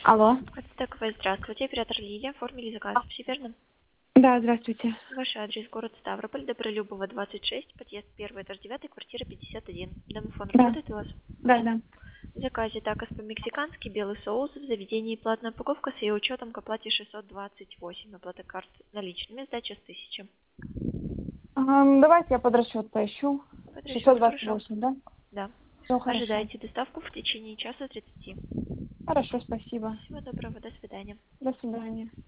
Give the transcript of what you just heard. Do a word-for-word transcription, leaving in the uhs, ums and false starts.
Алло. Ацтековая, здравствуйте. Оператор Лилия. Оформили заказ. Все верно? Да, здравствуйте. Ваш адрес: город Ставрополь, Добролюбова, двадцать шесть, подъезд первый, этаж девять, квартира пятьдесят один. Домофон Да. работает у вас? Да, да. В заказе такос по-мексикански, белый соус, в заведении платная упаковка с ее учетом к оплате шестьсот двадцать восемь. Оплата карт наличными, сдача с тысячи. Ам, давайте я под расчет поищу. Под шестьсот расчет, двадцать хорошо. восемь, да? Да. Все хорошо. Ожидайте доставку в течение часа тридцати. Хорошо, спасибо. Всего доброго, до свидания. До свидания.